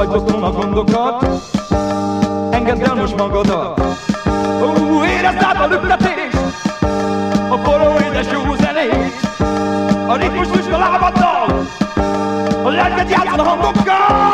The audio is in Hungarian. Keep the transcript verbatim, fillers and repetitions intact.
hagyd otthon a gondokat, engedd el most magadat. Ó, érezd át a lüktetést, a forró édes jó zenét, a ritmus füst a lábaddal, a lelked játszol a hangokkal.